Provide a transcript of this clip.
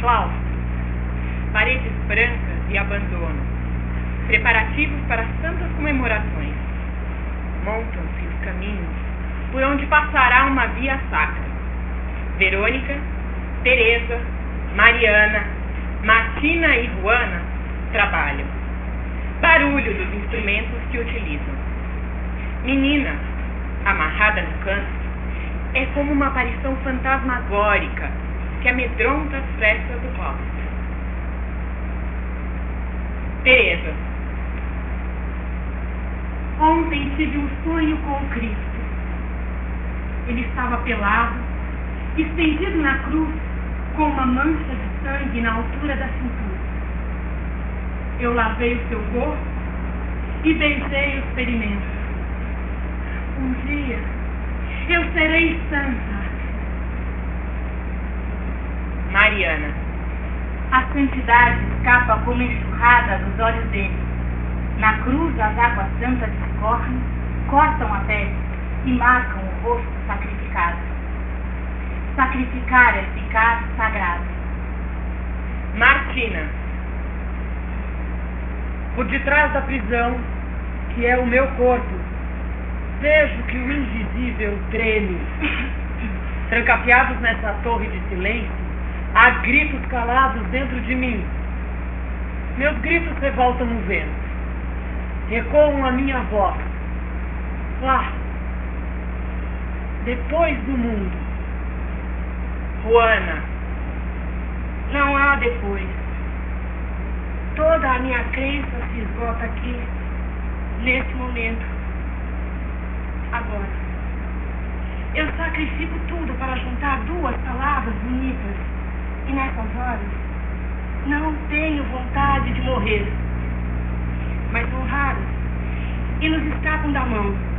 claustro, paredes brancas e abandono, preparativos para santas comemorações. Montam-se os caminhos por onde passará uma via sacra. Verônica, Teresa, Mariana, Martina e Juana trabalham. Barulho dos instrumentos que utilizam. Menina, amarrada no canto, é como uma aparição fantasmagórica que amedronta as frestas do rosto. Teresa. Ontem tive um sonho com o Cristo. Ele estava pelado, estendido na cruz, com uma mancha de sangue na altura da cintura. Eu lavei o seu corpo e beijei os ferimentos. Um dia eu serei santa. Mariana. A santidade escapa como enxurrada dos olhos dele. Na cruz as águas santas escorrem, cortam a pele e marcam o rosto sacrificado. Sacrificar é ficar sagrado. Martina. Por detrás da prisão, que é o meu corpo, vejo que o invisível treme. Trancafiados nessa torre de silêncio, há gritos calados dentro de mim. Meus gritos revoltam o vento. Ecoam a minha voz. Lá, depois do mundo. Juana. Não há depois. Toda a minha crença se esgota aqui, nesse momento. Agora. Eu sacrifico tudo para juntar duas palavras bonitas. E nessas horas, não tenho vontade de morrer. Mas são raras e nos escapam da mão.